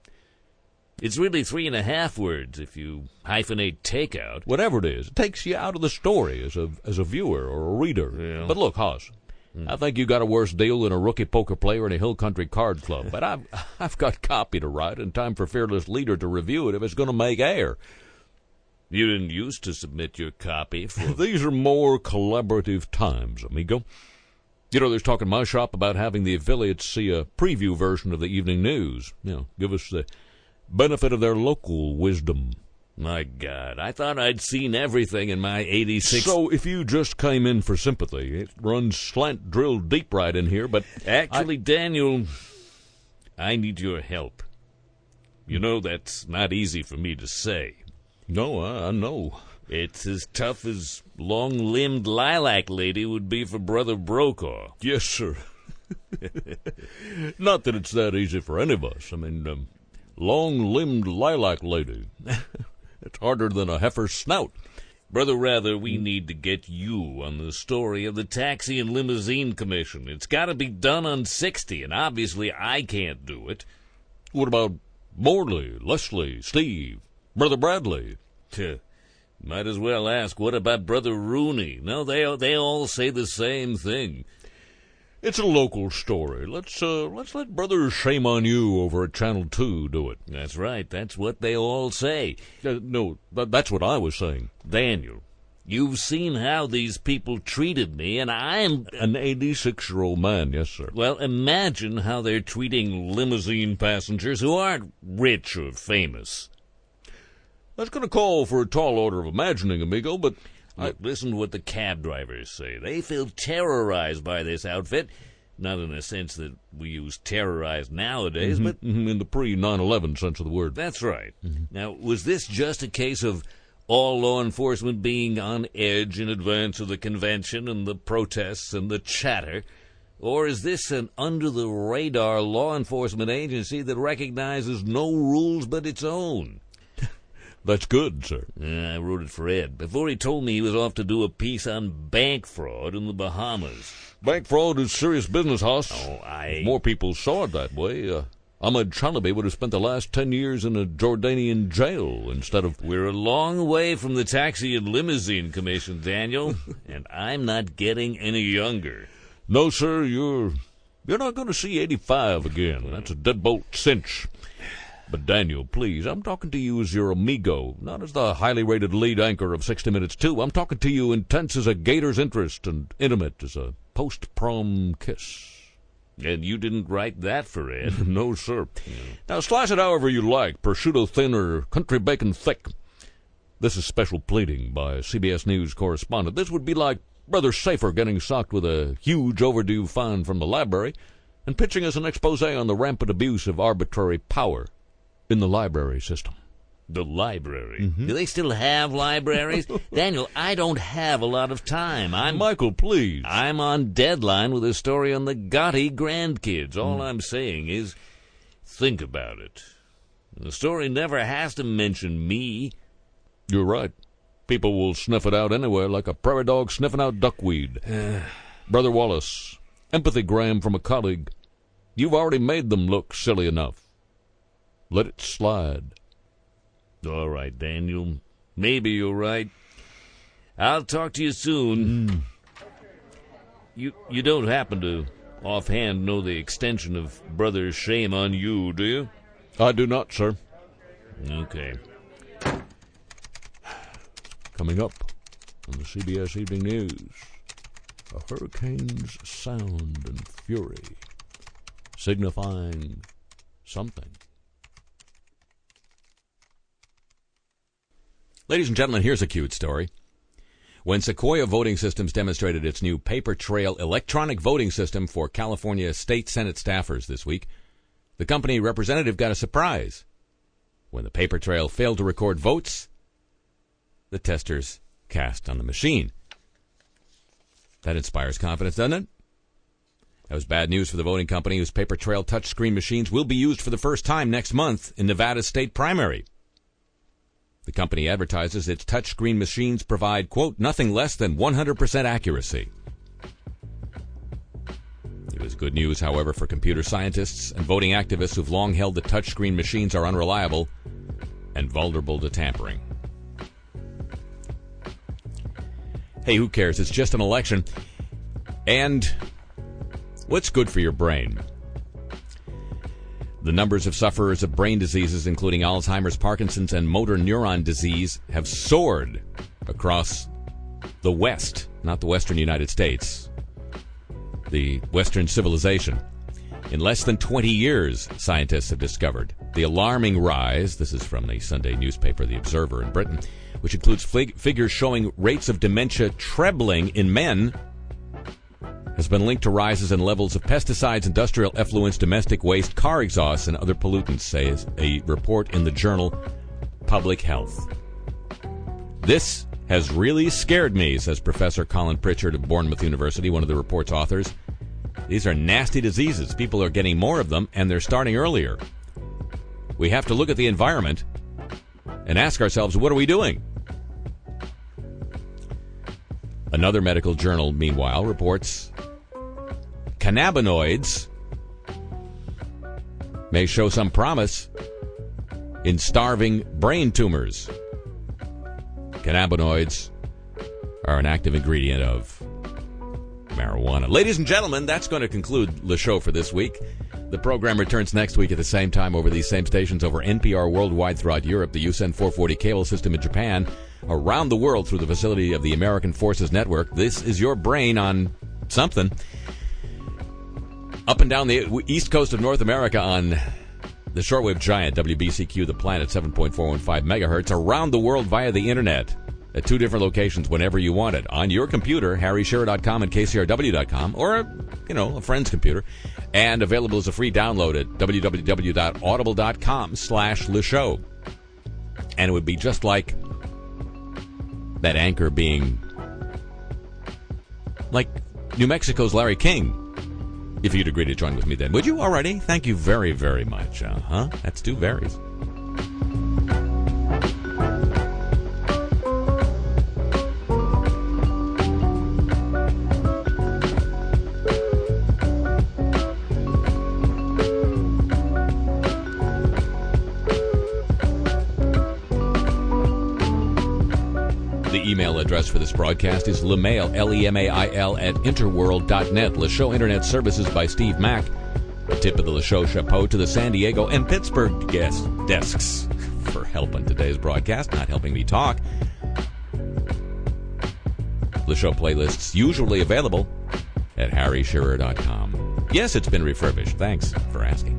It's really 3.5 words if you hyphenate takeout. Whatever it is, it takes you out of the story as a viewer or a reader. Yeah. But look, Hoss, I think you got a worse deal than a rookie poker player in a Hill Country card club. But I've got copy to write and time for Fearless Leader to review it if it's going to make air. You didn't used to submit your copy for... These are more collaborative times, amigo. You know, there's talk in my shop about having the affiliates see a preview version of the evening news. You know, give us the benefit of their local wisdom. My God, I thought I'd seen everything in my 86... So if you just came in for sympathy, it runs slant drilled deep right in here, but... Actually, Daniel, I need your help. You know that's not easy for me to say. No, I know. It's as tough as long-limbed lilac lady would be for Brother Brokaw. Yes, sir. Not that it's that easy for any of us. I mean, long-limbed lilac lady. It's harder than a heifer's snout. Brother Rather, we need to get you on the story of the Taxi and Limousine Commission. It's got to be done on 60, and obviously I can't do it. What about Morley, Leslie, Steve, Brother Bradley? Might as well ask, what about Brother Rooney? No, they all say the same thing. It's a local story. Let's let Brother Shame on You over at Channel 2 do it. That's right. That's what they all say. No, that's what I was saying. Daniel, you've seen how these people treated me, and I'm... An 86-year-old man, yes, sir. Well, imagine how they're treating limousine passengers who aren't rich or famous. That's going to call for a tall order of imagining, amigo, but... Look, listen to what the cab drivers say. They feel terrorized by this outfit. Not in the sense that we use terrorized nowadays, but... in the pre-9/11 sense of the word. That's right. Now, was this just a case of all law enforcement being on edge in advance of the convention and the protests and the chatter? Or is this an under-the-radar law enforcement agency that recognizes no rules but its own? That's good, sir. I wrote it for Ed before he told me he was off to do a piece on bank fraud in the Bahamas. Bank fraud is serious business, Hoss. If more people saw it that way, Ahmed Chalabi would have spent the last 10 years in a Jordanian jail instead of... We're a long way from the Taxi and Limousine Commission, Daniel, and I'm not getting any younger. No, sir, you're You're not going to see 85 again. That's a deadbolt cinch. But Daniel, please, I'm talking to you as your amigo, not as the highly rated lead anchor of 60 Minutes 2. I'm talking to you intense as a gator's interest and intimate as a post-prom kiss. And you didn't write that for Ed. No, sir. Now, slice it however you like, prosciutto thin or country bacon thick. This is special pleading by CBS News correspondent. This would be like Brother Safer getting socked with a huge overdue fine from the library and pitching us an expose on the rampant abuse of arbitrary power in the library system. The library? Mm-hmm. Do they still have libraries? Daniel, I don't have a lot of time. Michael, please. I'm on deadline with a story on the Gotti grandkids. All I'm saying is, think about it. The story never has to mention me. You're right. People will sniff it out anywhere like a prairie dog sniffing out duckweed. Brother Wallace, empathygram from a colleague. You've already made them look silly enough. Let it slide. All right, Daniel. Maybe you're right. I'll talk to you soon. You don't happen to offhand know the extension of Brother Shame on You, do you? I do not, sir. Okay. Coming up on the CBS Evening News, a hurricane's sound and fury, signifying something. Ladies and gentlemen, here's a cute story. When Sequoia Voting Systems demonstrated its new paper trail electronic voting system for California State Senate staffers this week, the company representative got a surprise. When the paper trail failed to record votes, the testers cast on the machine. That inspires confidence, doesn't it? That was bad news for the voting company, whose paper trail touchscreen machines will be used for the first time next month in Nevada's state primary. The company advertises its touchscreen machines provide, quote, nothing less than 100% accuracy. It was good news, however, for computer scientists and voting activists who've long held that touchscreen machines are unreliable and vulnerable to tampering. Hey, who cares? It's just an election. And what's good for your brain? The numbers of sufferers of brain diseases, including Alzheimer's, Parkinson's, and motor neuron disease, have soared across the West, not the Western United States, the Western civilization. In less than 20 years, scientists have discovered the alarming rise, this is from the Sunday newspaper The Observer in Britain, which includes figures showing rates of dementia trebling in men, has been linked to rises in levels of pesticides, industrial effluents, domestic waste, car exhausts, and other pollutants, says a report in the journal Public Health. This has really scared me, says Professor Colin Pritchard of Bournemouth University, one of the report's authors. These are nasty diseases. People are getting more of them, and they're starting earlier. We have to look at the environment and ask ourselves, what are we doing? Another medical journal, meanwhile, reports cannabinoids may show some promise in starving brain tumors. Cannabinoids are an active ingredient of marijuana. Ladies and gentlemen, that's going to conclude the show for this week. The program returns next week at the same time over these same stations over NPR worldwide throughout Europe, the USEN 440 cable system in Japan, around the world through the facility of the American Forces Network. This is your brain on something. Up and down the east coast of North America on the shortwave giant WBCQ, the planet, 7.415 megahertz, around the world via the internet at two different locations whenever you want it. On your computer, harryshearer.com and kcrw.com, or, a friend's computer, and available as a free download at www.audible.com/Le Show. And it would be just like that anchor being like New Mexico's Larry King, if you'd agree to join with me then. Would you? Alrighty. Thank you very, very much. That's two varies. The email address for this broadcast is lemail, L-E-M-A-I-L, at interworld.net. LeShow Internet Services by Steve Mack. A tip of the LeShow chapeau to the San Diego and Pittsburgh guest desks for help on today's broadcast, not helping me talk. LeShow playlists usually available at harryshearer.com. Yes, it's been refurbished. Thanks for asking.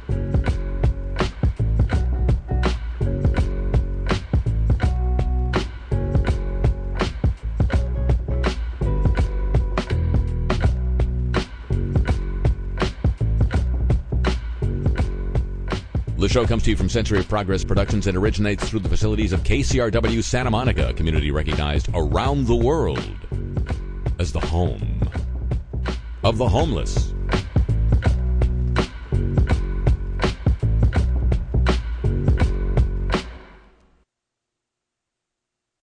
The show comes to you from Century of Progress Productions and originates through the facilities of KCRW Santa Monica, a community recognized around the world as the home of the homeless.